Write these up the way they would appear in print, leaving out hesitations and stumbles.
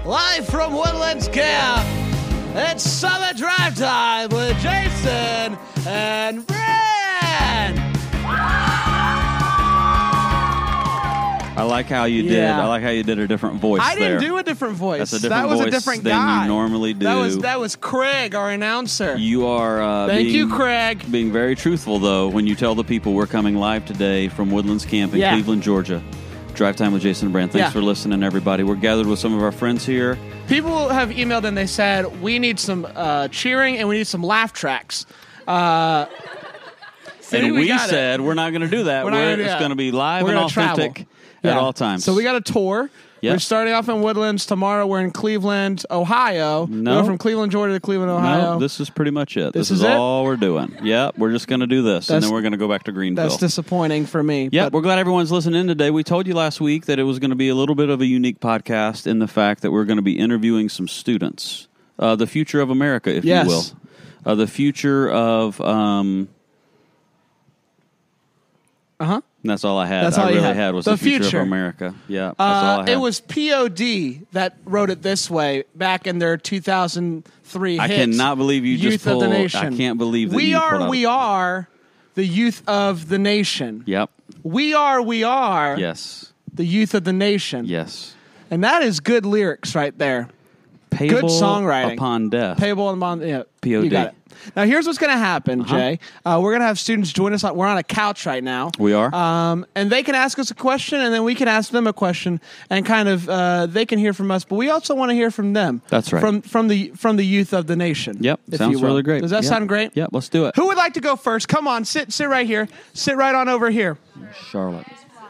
live from Woodlands Camp. It's Summit Drive Time with Jason and Brad. I like how you did. Yeah. I like how you did a different voice. I didn't there. do a different voice. That's a different that was voice a different than guy. you normally do. That was Craig, our announcer. You are. Thank you, Craig. Being very truthful though, when you tell the people we're coming live today from Woodlands Camp in Cleveland, Georgia. Drive Time with Jason and Brand. Thanks for listening, everybody. We're gathered with some of our friends here. People have emailed and they said we need some cheering and we need some laugh tracks. And we said we're not going to do that. It's going to be live and authentic at all times. So we got a tour. Yep. We're starting off in Woodlands. Tomorrow we're in Cleveland, Ohio. No. We're from Cleveland, Georgia to Cleveland, Ohio. No, this is pretty much it. This is is it? all we're doing. Yep, we're just going to do this, and then we're going to go back to Greenville. That's disappointing for me. Yeah, we're glad everyone's listening today. We told you last week that it was going to be a little bit of a unique podcast in the fact that we're going to be interviewing some students. The future of America, if you will. The future of... Uh-huh. That's all I had. That's all I you really had. was The the future future of America. Yeah, that's all I had. It was POD that wrote it this way back in their 2003 hit. I cannot believe you Youth just pulled... of the Nation. I can't believe that we you are, pulled out. we are the youth of the nation. Yep. We are Yes. the youth of the nation. Yes. And that is good lyrics right there. Payable Good songwriting. upon death. Payable upon, yeah. POD. You got it. Now, here's what's going to happen, Jay. We're going to have students join us. We're on a couch right now. We are. And they can ask us a question, and then we can ask them a question, and kind of they can hear from us. But we also want to hear from them. That's right. From the youth of the nation. Yep. if Sounds you will. really great. Does that Yep. sound great? Yep. Let's do it. Who would like to go first? Come on, sit right here. Sit right on over here. Charlotte.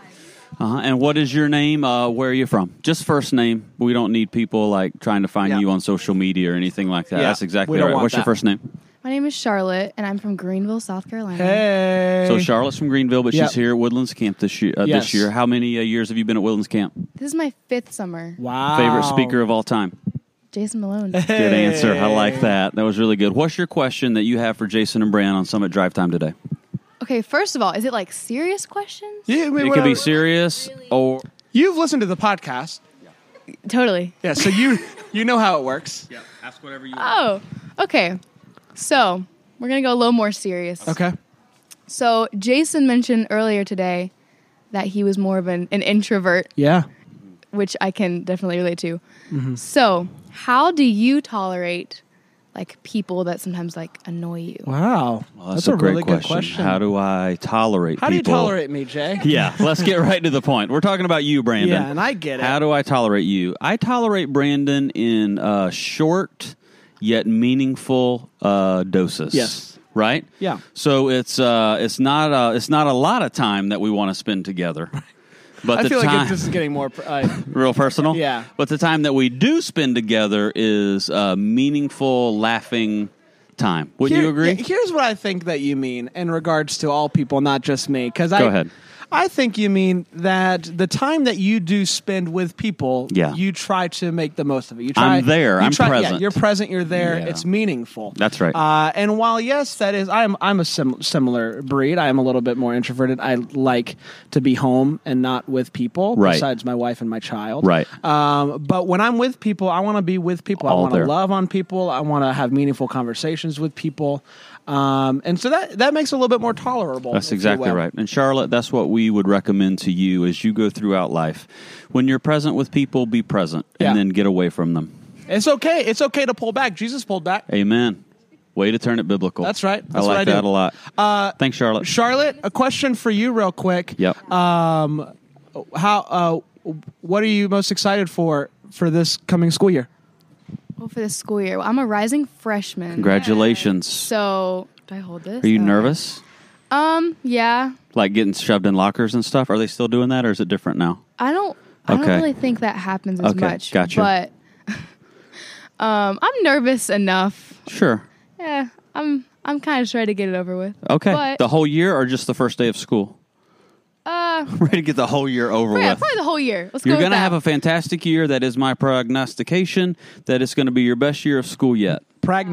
And what is your name? Where are you from? Just first name. We don't need people like trying to find you on social media or anything like that. Yeah, That's exactly we don't right. want What's your that. first name? My name is Charlotte, and I'm from Greenville, South Carolina. Hey. So Charlotte's from Greenville, but Yep. she's here at Woodlands Camp this year. Yes. This year, how many years have you been at Woodlands Camp? This is my 5th summer. Wow. Favorite speaker of all time? Jason Malone. Good answer. I like that. That was really good. What's your question that you have for Jason and Bran on Summit Drive Time today? Okay, first of all, is it like serious questions? Yeah, I mean, It could whatever. be serious or... You've listened to the podcast. Totally. Yeah, so you know how it works. Yeah, ask whatever you want. Oh, okay. So, we're going to go a little more serious. Okay. So, Jason mentioned earlier today that he was more of an introvert, Yeah. which I can definitely relate to. Mm-hmm. So, how do you tolerate like people that sometimes like annoy you? Wow. Well, that's a really great good question. question. How do I tolerate people? How do you tolerate me, Jay? Yeah, let's get right to the point. We're talking about you, Brandon. Yeah, and I get it. How do I tolerate you? I tolerate Brandon in short yet meaningful doses. Yes. Right? Yeah. So it's not a lot of time that we want to spend together. But I the feel time, like this is getting more... real personal? Yeah. But the time that we do spend together is meaningful, laughing time. Wouldn't you agree? Here's what I think that you mean in regards to all people, not just me. Go ahead. I think you mean that the time that you do spend with people, Yeah. you try to make the most of it. You try, I'm there. you I'm try- present. Yeah, you're present. You're there. Yeah. It's meaningful. That's right. And while yes, that is, I'm a similar breed. I am a little bit more introverted. I like to be home and not with people. Right. Besides my wife and my child. Right. But when I'm with people, I want to be with people. I All want to there. love on people. I want to have meaningful conversations with people. And so that makes it a little bit more tolerable. That's if you exactly will. right. And Charlotte, that's what we would recommend to you as you go throughout life. When you're present with people, be present and Yeah. then get away from them. It's okay. It's okay to pull back. Jesus pulled back. Amen. Way to turn it biblical. That's right. That's I what like I that do. a lot. Thanks, Charlotte. Charlotte, a question for you real quick. Yep. What are you most excited for this coming school year? Well, for this school year, I'm a rising freshman. Congratulations. So, do I hold this? Are you Oh. nervous? Yeah. Like getting shoved in lockers and stuff? Are they still doing that or is it different now? I don't Okay. really think that happens as Okay, much. gotcha. But I'm nervous enough. Sure. Yeah, I'm kind of trying to get it over with. Okay. But, The whole year or just the first day of school? Ready to get the whole year over yeah, with. probably the whole year. Let's You're go with going to that. have a fantastic year. That is my prognostication that it's going to be your best year of school yet.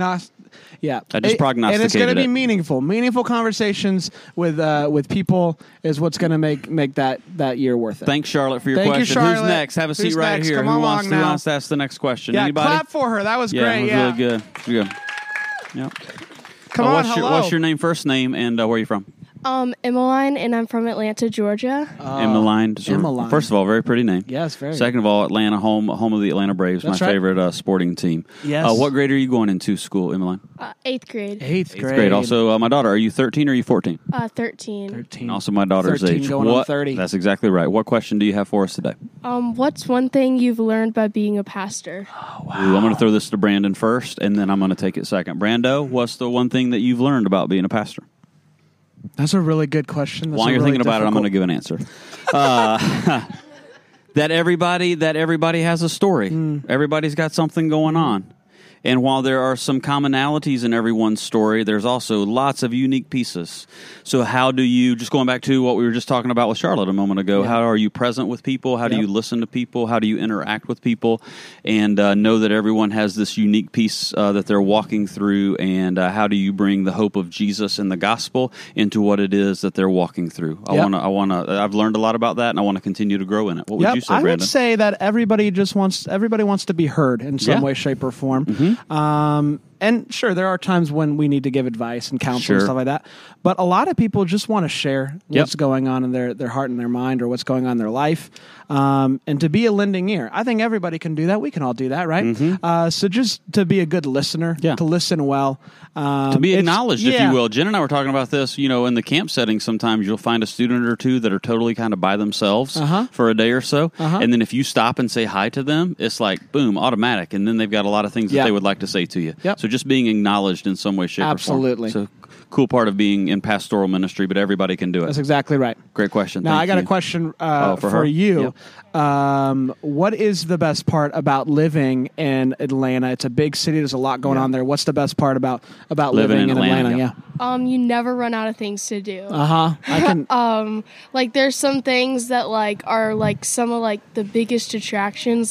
Yeah, I just prognosticated and it's going to be it. meaningful conversations with people is what's going to make that year worth it. Thanks, Charlotte, for your Thank you, question. Charlotte. Who's next? Have a seat Who's right next? here. Come Who along wants now. to ask the next question? Yeah, Anybody? clap for her. That was Yeah, great. it was Yeah, really good. It was good. Yep. Come on, what's hello. your name, first name, and where are you from? Emmeline, and I'm from Atlanta, Georgia. Emmeline. Emmeline. First of all, very pretty name. Yes, very. Second of all, Atlanta, home of the Atlanta Braves, That's my right. favorite sporting team. Yes. What grade are you going into school, Emmeline? 8th grade. Eighth grade. Great. Also, my daughter, are you 13 or are you 14? 13. 13. Also, my daughter's 13 age. going on 30. That's exactly right. What question do you have for us today? What's one thing you've learned by being a pastor? Ooh, I'm going to throw this to Brandon first, and then I'm going to take it second. Brando, what's the one thing that you've learned about being a pastor? That's a really good question. That's While a you're really thinking about it, I'm going to difficult- give an answer. That everybody has a story. Everybody's got something going on. And while there are some commonalities in everyone's story, there's also lots of unique pieces. So how do you, just going back to what we were just talking about with Charlotte a moment ago, how are you present with people? How do you listen to people? How do you interact with people? And know that everyone has this unique piece that they're walking through. And how do you bring the hope of Jesus and the gospel into what it is that they're walking through? I've learned a lot about that, and I want to continue to grow in it. What would you say, I Brandon? would say that everybody wants to be heard in some way, shape, or form. And sure, there are times when we need to give advice and counsel and stuff like that. But a lot of people just want to share what's going on in their heart and their mind, or what's going on in their life. And to be a lending ear. I think everybody can do that. We can all do that, right? So just to be a good listener, to listen well. To be acknowledged, if you will. Jen and I were talking about this, in the camp setting, sometimes you'll find a student or two that are totally kind of by themselves for a day or so. And then if you stop and say hi to them, it's like, boom, automatic. And then they've got a lot of things that they would like to say to you. So just being acknowledged in some way, shape, or form. Absolutely. So cool part of being in pastoral ministry, but everybody can do it. That's exactly right. Great question. Now, Thank I got you. a question for you. Yep. What is the best part about living in Atlanta? It's a big city. There's a lot going on there. What's the best part about living in Atlanta? Yeah. You never run out of things to do. I can. There's some things that are some of the biggest attractions,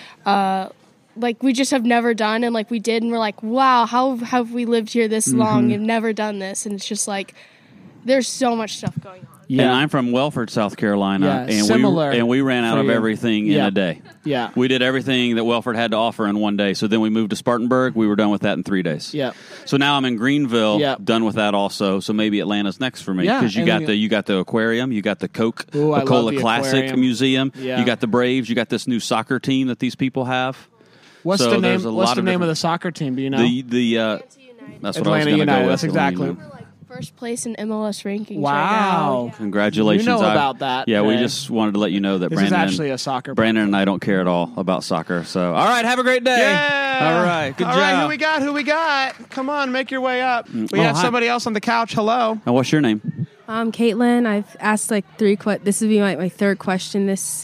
we just have never done, and we did, and we're like, wow, how have we lived here this long and never done this? And it's just there's so much stuff going on. Yeah. And I'm from Welford, South Carolina, and similar we ran out of you. everything in a day. Yeah. We did everything that Welford had to offer in one day. So then we moved to Spartanburg. We were done with that in 3 days. Yeah. So now I'm in Greenville, done with that also. So maybe Atlanta's next for me, because you got the aquarium, you got the Coca-Cola Classic aquarium. Museum, Yeah. you got the Braves, you got this new soccer team that these people have. What's So the name? there's a What's lot the of name of different- the soccer team? Do you know? That's what I was Atlanta going to United. go with. That's exactly. Atlanta United. First place in MLS rankings. Wow. Right now. Congratulations. You know about that. Yeah, we Ray. just wanted to let you know that This is actually a soccer. Brandon and I don't care at all about soccer. So, all right, have a great day. Yeah. All right, good All job. right, who we got? Come on, make your way up. We have hi. somebody else on the couch. Hello. Now, what's your name? Caitlin. I've asked 3 questions. This would be my third question this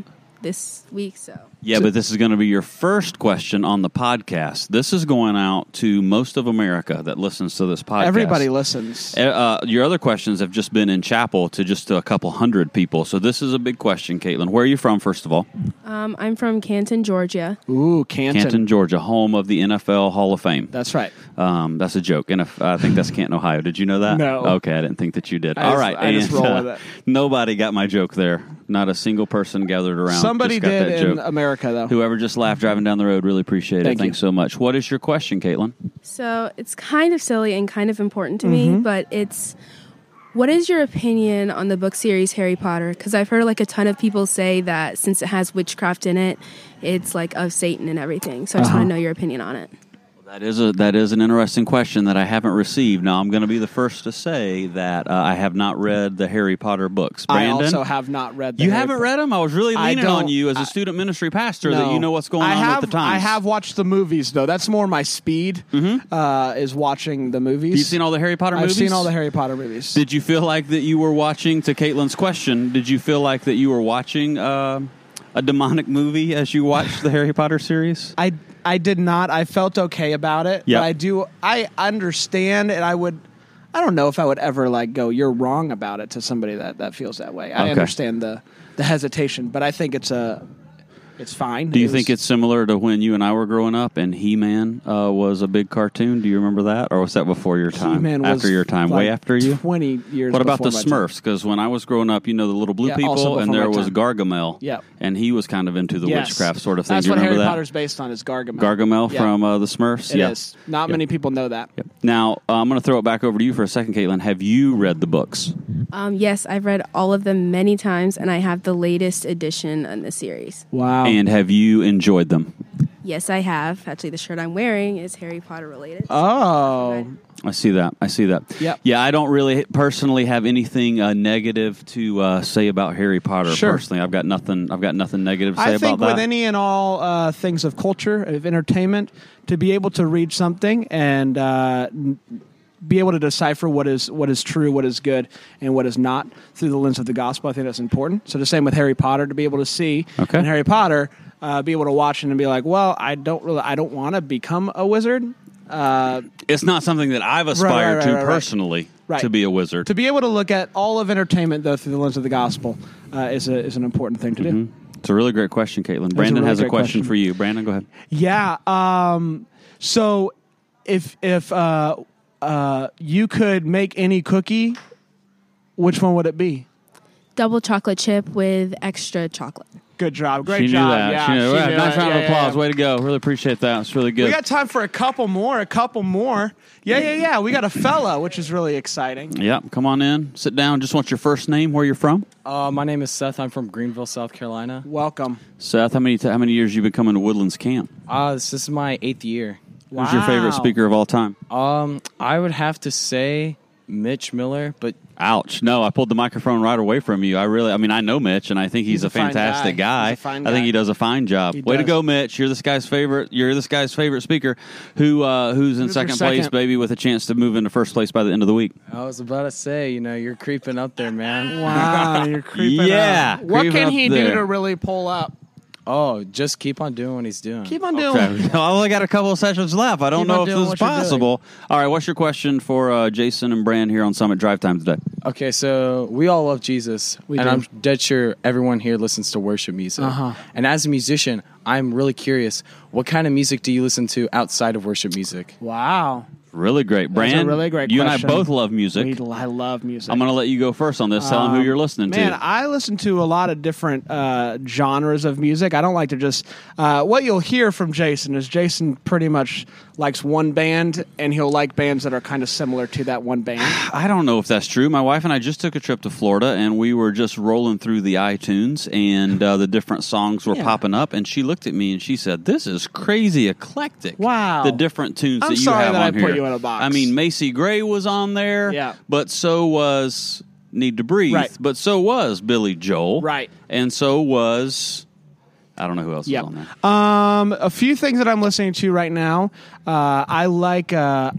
week. So Yeah, but this is going to be your first question on the podcast. This is going out to most of America that listens to this podcast. Everybody listens. Your other questions have just been in chapel to a couple hundred people. So this is a big question, Caitlin. Where are you from, first of all? I'm from Canton, Georgia. Ooh, Canton, Georgia, home of the NFL Hall of Fame. That's right. That's a joke. And I think that's Canton, Ohio. Did you know that? No. Okay, I didn't think that you did. I just roll with it. Nobody got my joke there. Not a single person gathered around. Somebody just got did that in joke. America, though. Whoever just laughed driving down the road, really appreciate it. Thank you. Thanks so much. What is your question, Caitlin? So it's kind of silly and kind of important to me, but it's, what is your opinion on the book series Harry Potter? Because I've heard a ton of people say that since it has witchcraft in it, it's of Satan and everything. So I just want to know your opinion on it. That is an interesting question that I haven't received. Now, I'm going to be the first to say that I have not read the Harry Potter books. Brandon, I also have not read them. You haven't read them? I was really leaning on don't- you as a student ministry pastor that No. you know what's going on with the times. I have watched the movies, though. That's more my speed, is watching the movies. You've seen all the Harry Potter movies? I've seen all the Harry Potter movies. Did you feel like that you were watching, to Caitlin's question, did you feel like that you were watching a demonic movie as you watched the Harry Potter series? I did not. I felt okay about it. Yep. But I understand, and I don't know if I would ever go, you're wrong about it to somebody that feels that way. I Okay. understand the hesitation, but I think it's It's fine. Do you think it's similar to when you and I were growing up and He-Man was a big cartoon? Do you remember that? Or was that before your time? He-Man was after your time? Way after you? 20 years What about the before my time. Smurfs? Because when I was growing up, you know, the little blue also people, and before there my was time. Gargamel. Yep. And he was kind of into the witchcraft sort of thing. That's Do you what remember Harry that? Potter's based on is Gargamel. Gargamel Yeah. from the Smurfs? It is. Not many people know that. Yep. Now, I'm going to throw it back over to you for a second, Caitlin. Have you read the books? Yes, I've read all of them many times, and I have the latest edition in the series. Wow. And have you enjoyed them? Yes, I have. Actually, the shirt I'm wearing is Harry Potter related. Oh. I see that. Yep. Yeah, I don't really personally have anything negative to say about Harry Potter. Sure. Personally, I've got nothing negative to say I about think that. with any and all things of culture, of entertainment, to be able to read something and be able to decipher what is true, what is good, and what is not through the lens of the gospel, I think that's important. So the same with Harry Potter, to be able to see in Harry Potter, be able to watch it and be like, well, I don't want to become a wizard. It's not something that I've aspired to personally to be a wizard. To be able to look at all of entertainment, though, through the lens of the gospel is an important thing to do. It's a really great question, Caitlin. Brandon has a question for you. Brandon, go ahead. Yeah. So if you could make any cookie, which one would it be? Double chocolate chip with extra chocolate. Good job. Great She knew job. that. Yeah, She knew that. knew Nice it. round of Yeah, applause. yeah. Way to go. Really appreciate that. It's really good. We got time for a couple more. Yeah. We got a fella, which is really exciting. Yeah, come on in. Sit down. Just want your first name, where you're from. My name is Seth. I'm from Greenville, South Carolina. Welcome. Seth, how many years you been coming to Woodlands Camp? This is my 8th year. Who's your favorite speaker of all time? I would have to say Mitch Miller, but ouch. No, I pulled the microphone right away from you. I know Mitch, and I think he's a fantastic guy. He's a fine I think guy. he does a fine job. He Way to does. go, Mitch. You're this guy's favorite speaker who's in second place, baby, with a chance to move into first place by the end of the week. I was about to say, you're creeping up there, man. Wow, you're creeping Yeah, up. What creeping can up he do there. to really pull up? Oh, just keep on doing what he's doing. Keep on doing Okay. I only got a couple of sessions left. I don't Keep know on if doing this is what you're doing. possible. All right, what's your question for Jason and Bran here on Summit Drive Time today? Okay, so we all love Jesus, We and do. I'm dead sure everyone here listens to worship music. Uh-huh. And as a musician, I'm really curious, what kind of music do you listen to outside of worship music? Wow. Really great. Bran, That's a really great you question. and I both love music. I love music. I'm going to let you go first on this. Tell them who you're listening Man, to. I listen to a lot of different genres of music. I don't like to just... what you'll hear from Jason is Jason pretty much likes one band, and he'll like bands that are kind of similar to that one band. I don't know if that's true. My wife and I just took a trip to Florida, and we were just rolling through the iTunes, and the different songs were popping up, and she looked at me, and she said, this is crazy eclectic. Wow. The different tunes I'm that you sorry have that on I here. put you in a box. I mean, Macy Gray was on there, Yeah. but so was Need to Breathe, Right. but so was Billy Joel. Right. And so was... I don't know who else is Yep. on there. A few things that I'm listening to right now. I like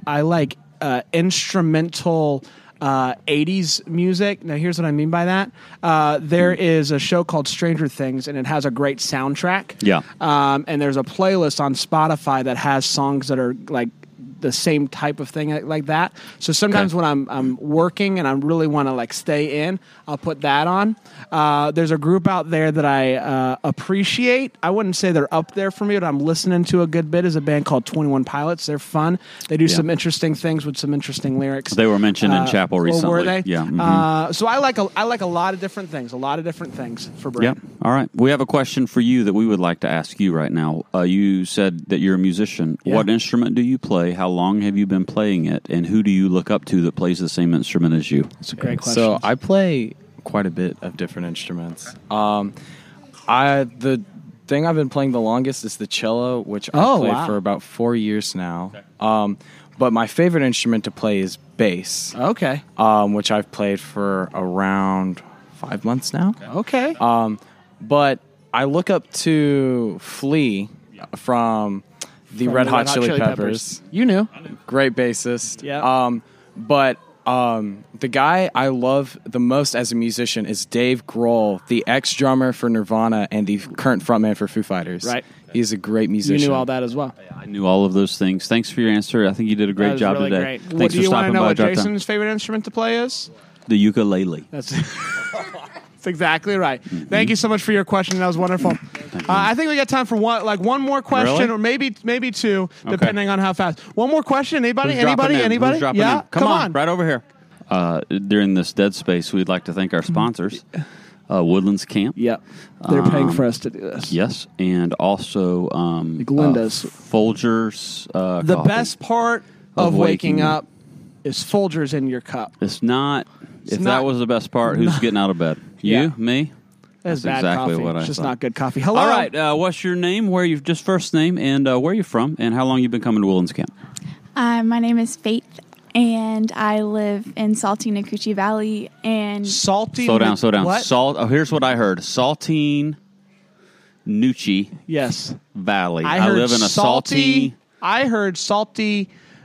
instrumental 80s music. Now, here's what I mean by that. There is a show called Stranger Things, and it has a great soundtrack. Yeah. And there's a playlist on Spotify that has songs that are like the same type of thing like that. So sometimes when I'm working and I really want to like stay in, I'll put that on. There's a group out there that I appreciate. I wouldn't say they're up there for me, but I'm listening to a good bit. Is a band called 21 Pilots. They're fun. They do some interesting things with some interesting lyrics. They were mentioned in chapel or recently. were they? Yeah. Mhm. So I like a lot of different things. A lot of different things for Brent. Yep. All right. We have a question for you that we would like to ask you right now. You said that you're a musician. Yeah. What instrument do you play? How long have you been playing it? And who do you look up to that plays the same instrument as you? That's a great question. So I play quite a bit of different instruments. The thing I've been playing the longest is the cello, which I've played for about 4 years now. But my favorite instrument to play is bass, Okay. which I've played for around 5 months now. Okay. But I look up to Flea from the Red Hot Chili Peppers. You knew. Great bassist. Yeah. But the guy I love the most as a musician is Dave Grohl, the ex-drummer for Nirvana and the current frontman for Foo Fighters. Right. He's a great musician. You knew all that as well. I knew all of those things. Thanks for your answer. I think you did a That great was job really today. Great. Thanks Do for you want to stopping know by what Drive Time. Jason's favorite instrument to play is? The ukulele. That's exactly right. Thank you so much for your question. That was wonderful. I think we got time for one more question, Really? or maybe two, depending on how fast. One more question. Anybody? Who's dropping in? Anybody? Who's dropping Yeah, in? Come on, right over here. During this dead space, we'd like to thank our sponsors, Woodlands Camp. Yep, they're paying for us to do this. Yes, and also Glinda's. Folgers. The coffee. best part of waking up is Folgers in your cup. It's not. If not- that was the best part, who's getting out of bed? You, Yeah. me. That's bad exactly coffee. what I It's just thought. not good coffee. Hello. All right. What's your name? Where you just first name and where you from and how long you've been coming to Woodlands Camp? My name is Faith, and I live in Saltine Nacoochee Valley. And Salty. Slow down. What? Here's what I heard. Saltine Nucci Yes. Valley. I heard live in a salty. I heard salty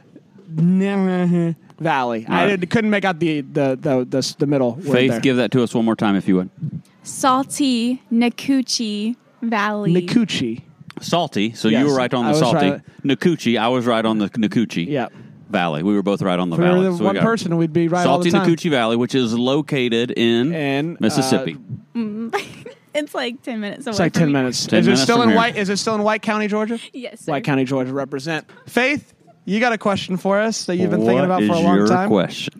valley. I couldn't make out the middle word Faith, there. give that to us one more time if you would. Salty Nacoochee Valley. Nacoochee. Salty. So Yes, you were right on I the was salty. right. Nacoochee. I was right on the Nacoochee. Yep. Valley. We were both right on the If we valley. were the So we one got person, we'd be right all Salty the time. Nacoochee Valley, which is located in And, Mississippi. It's like 10 minutes away. It's like from 10 me. minutes. 10 Is it minutes still from in here. White? Is it still in White County, Georgia? Yes, sir. White County, Georgia represent. Faith, you got a question for us that you've been thinking about for a long What is your time? question?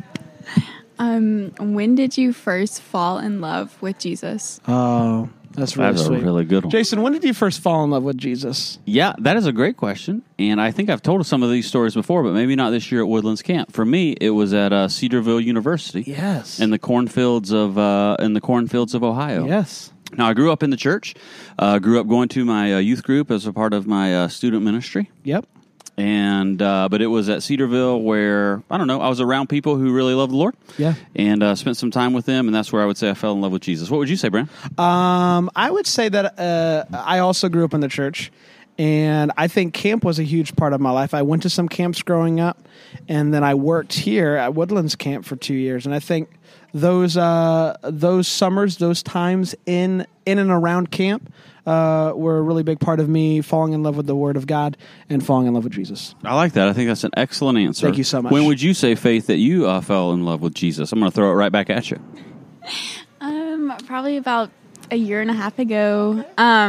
When did you first fall in love with Jesus? Oh, that's really That's sweet. a really good one. Jason, when did you first fall in love with Jesus? Yeah, that is a great question, and I think I've told some of these stories before, but maybe not this year at Woodlands Camp. For me, it was at Cedarville University. Yes. in the cornfields of Ohio. Yes. Now, I grew up in the church. Grew up going to my youth group as a part of my student ministry. Yep. And but it was at Cedarville where, I don't know, I was around people who really loved the Lord. Yeah. And spent some time with them, and that's where I would say I fell in love with Jesus. What would you say, Brand? I would say that I also grew up in the church, and I think camp was a huge part of my life. I went to some camps growing up, and then I worked here at Woodlands Camp for 2 years. And I think those summers, those times in and around camp were a really big part of me falling in love with the Word of God and falling in love with Jesus. I like that. I think that's an excellent answer. Thank you so much. When would you say, Faith, that you fell in love with Jesus? I'm going to throw it right back at you. Probably about a year and a half ago.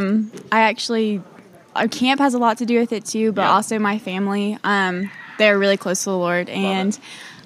Camp has a lot to do with it too, but also my family. They're really close to the Lord, and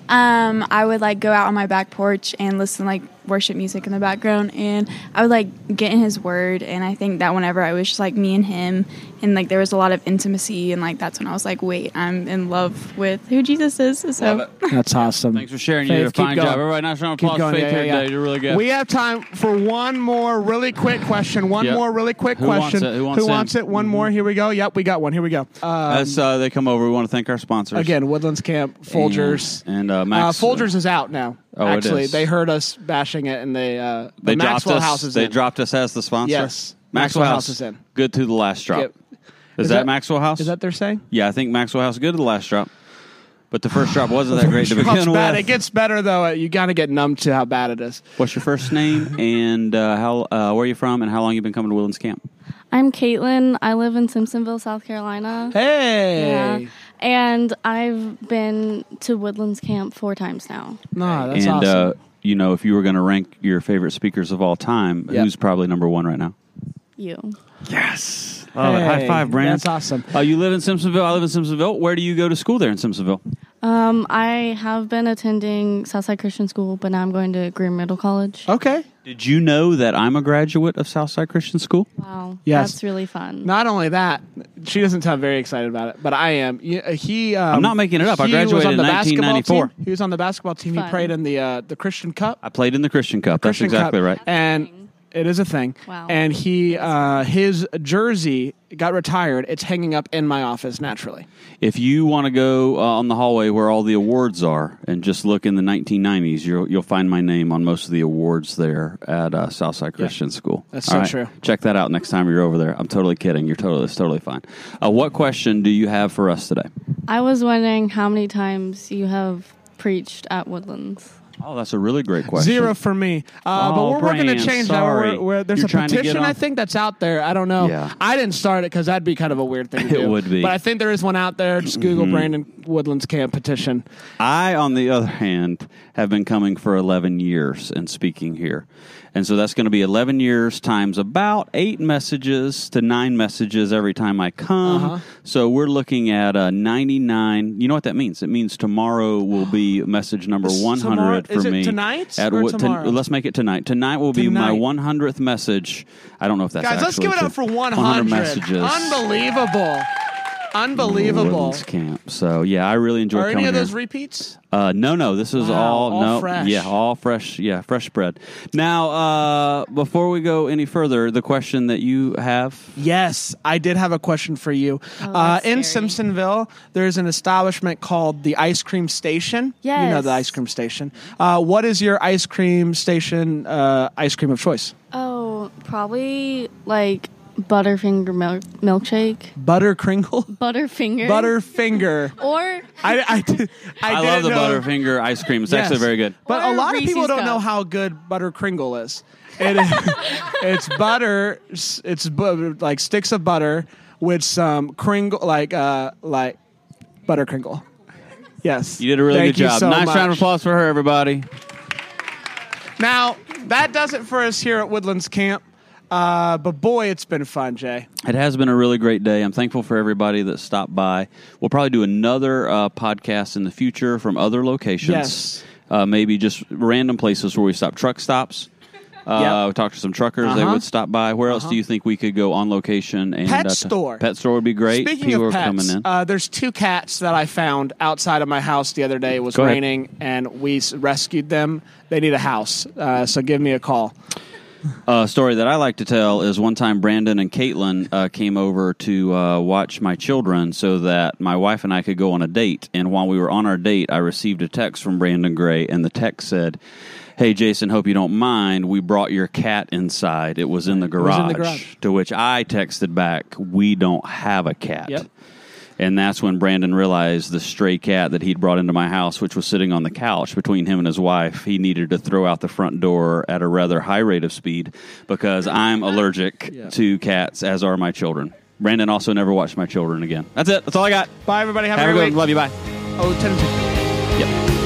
I would like go out on my back porch and listen like worship music in the background, and I would like get in His Word, and I think that whenever I was just like me and Him, and like there was a lot of intimacy, and like that's when I was like, wait, I'm in love with who Jesus is. So That's awesome. Thanks for sharing. Faith, You did a keep fine going. job. Everybody, nice round of Keep applause. going. Faith Yeah, here yeah, yeah. today. You're really good. We have time for one more really quick question. One Yep. more really quick Who wants question. it? Who wants it? One more. Here we go. Yep, we got one. Here we go. As they come over, we want to thank our sponsors. Again, Woodlands Camp, Folgers. And Max. Folgers is out now. Oh, it Actually, is. they heard us bashing it, and they They dropped Maxwell us. House is They in. dropped us as the sponsor. Yes. Maxwell Maxwell House House is in. Good to the last drop. Yep. Is that Maxwell House? Is that they're saying? Yeah, I think Maxwell House good to the last drop. But the first drop wasn't that great to Drop's begin bad. with. It gets better though. You got to get numb to how bad it is. What's your first name and where are you from and how long you been coming to Woodlands Camp? I'm Caitlin. I live in Simpsonville, South Carolina. Hey. Yeah. And I've been to Woodlands Camp 4 times now. No, that's and awesome. if you were going to rank your favorite speakers of all time, Yep. who's probably number one right now? You. Yes. Oh, high five, Brand. That's awesome. You live in Simpsonville. I live in Simpsonville. Where do you go to school there in Simpsonville? I have been attending Southside Christian School, but now I'm going to Greer Middle College. Okay. Did you know that I'm a graduate of Southside Christian School? Wow. Yes. That's really fun. Not only that, she doesn't sound very excited about it, but I am. He. I'm not making it up. I he was graduated on the in basketball 1994. team. He was on the basketball team. Fun. He played in the Christian Cup. I played in the Christian Cup. That's Christian exactly Cup. right. And it is a thing. Wow. And he, his jersey got retired. It's hanging up in my office naturally. If you want to go on the hallway where all the awards are and just look in the 1990s, you'll find my name on most of the awards there at Southside Christian School. That's All so true. Check that out next time you're over there. I'm totally kidding. It's totally fine. What question do you have for us today? I was wondering how many times you have preached at Woodlands. Oh, that's a really great question. 0 for me. But we're working to Brand, change sorry. that. There's You're a trying to get petition, on- I think, that's out there. I don't know. Yeah. I didn't start it because that'd be kind of a weird thing to do. It would be. But I think there is one out there. Just Google Brandon Woodlands Camp petition. I, on the other hand, have been coming for 11 years and speaking here. And so that's going to be 11 years times about 8 messages to 9 messages every time I come. So we're looking at 99. You know what that means? It means tomorrow will be message number 100 for me. Is it tonight or tomorrow? Let's make it tonight. Tonight will be my 100th message. I don't know if that's Guys, let's give it up for 100 messages. Unbelievable. Woodlands Camp. So, yeah, I really enjoyed coming here. Are any of those repeats? No. This is all fresh. Yeah, all fresh. Yeah, fresh bread. Now, before we go any further, the question that you have. Yes, I did have a question for you. In Simpsonville, there's an establishment called the Ice Cream Station. Yes. You know the ice cream station. What is your ice cream station ice cream of choice? Oh, probably like Butterfinger milkshake. Butter Kringle? Butterfinger. Butterfinger. Or I love the Butterfinger ice cream. It's actually very good. But a lot of people don't know how good Butter Kringle is. It's butter. It's like sticks of butter with some Kringle, like Butter Kringle. Yes. You did a really good job. So nice round of applause for her, everybody. Now, that does it for us here at Woodlands Camp. But boy, it's been fun, Jay. It has been a really great day. I'm thankful for everybody that stopped by. We'll probably do another podcast in the future from other locations. Yes. Maybe just random places where we stop. Truck stops. We talked to some truckers. They would stop by. Where else do you think we could go on location? And Pet store. Pet store would be great. Speaking People of are pets, coming in. there's 2 cats that I found outside of my house the other day. It was raining, and we rescued them. They need a house, so give me a call. A story that I like to tell is one time Brandon and Caitlin came over to watch my children so that my wife and I could go on a date. And while we were on our date, I received a text from Brandon Gray, and the text said, "Hey, Jason, hope you don't mind. We brought your cat inside. It was in the garage." To which I texted back, "We don't have a cat." Yep. And that's when Brandon realized the stray cat that he'd brought into my house, which was sitting on the couch between him and his wife, he needed to throw out the front door at a rather high rate of speed because I'm allergic to cats, as are my children. Brandon also never watched my children again. That's it. That's all I got. Bye, everybody. Have a good great week. one. Love you. Bye. Oh, 10-2. Yep.